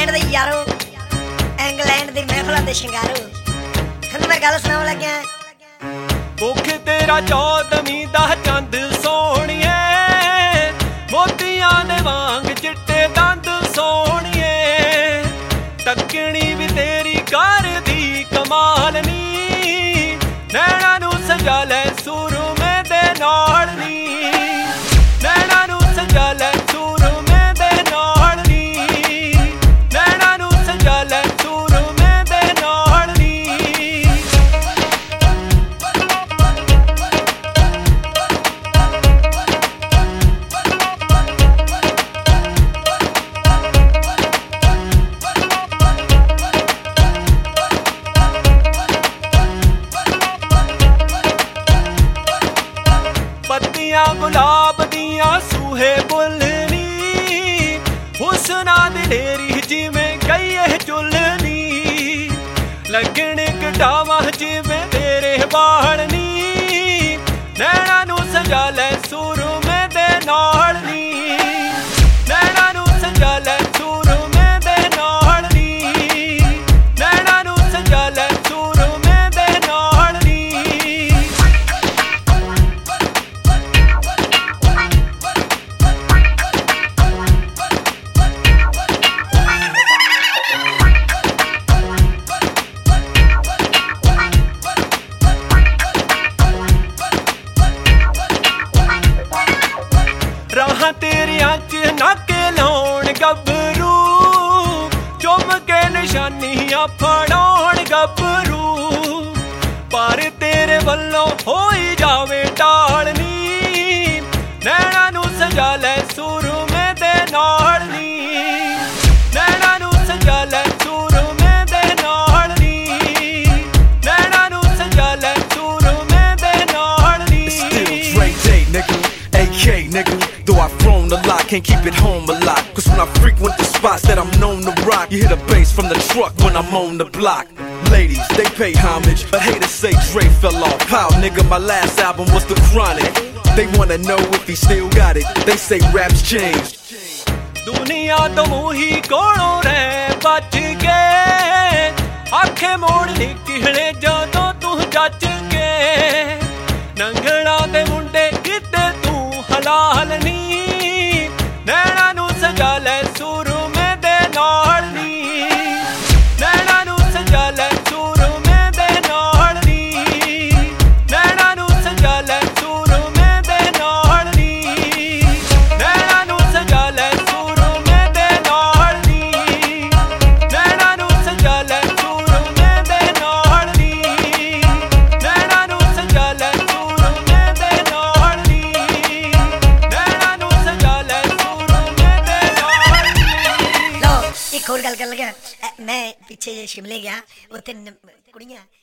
England दे यारो England दी महफिलां दे शिंगारो थोनू मैं गल सुनाउण लग्या मुख तेरा 14वीं दा चंद सोहणिए मोतियां दे वांग चिट्टे दंद सोहणिए तकनी भी तेरी करदी कमाल नी नैना नू सजा लै सुरमे दे नाल नी नैना नू सजा लै सुरमे दे नाल नी नैना नू सजा लै सुरमे दे नाल नी पत्तियां गुलाब दियां सूहे बुलनी हुस्ना दी ढेरी जिवें गई है चुलनी लगने कटावा जिवें तेरे बाल नी नैना नू सजा लै सुरमे दे नाल नी नैना नू सजा लै सुरमे दे नाल नी नैना नू सजा लै सुरमे दे नाल नी राह तेरियां च नाके लाउण गबरू चुम के निशानियां फड़ाउण गबरू पर तेरे वल्लों होई जावे टाल नी नैना नू सजा लै सुरमे दे नाल नी नैना नू सजा लै सुरमे दे नाल नी नैना नू सजा लै सुरमे दे नाल नी Still Dre Day, nigga, AK, nigga. Though I've flown a lot, can't keep it home a lot. Cause when I frequent the spots that I'm known to rock, you hear the bass from the truck when I'm on the block. Ladies, they pay homage, but haters say Dre fell off. How, nigga, my last album was The Chronic. They wanna know if he still got it. They say rap's changed. दुनिया तो मूही कोलों रह बच के आखे मोड़ निकले जदों तू जच के नंगड़ा दे मुंडे किते तू हलाल नी नैना नू सजा लै सुरमे दे नाल नी नैना नू सजा लै सुरमे दे नाल नी नैना नू सजा लै सुरमे दे नाल नी नैना नू सजा लै सुरमे दे नाल नी नैना नू सजा लै सुरमे दे नाल नी नैना नू सजा लै सुरमे दे नाल नी नैना नू सजा लै सुरमे दे नाल नी लो एक होर गल कर लग्या मैं पिछे शिमले गया उत्थे कुड़ियां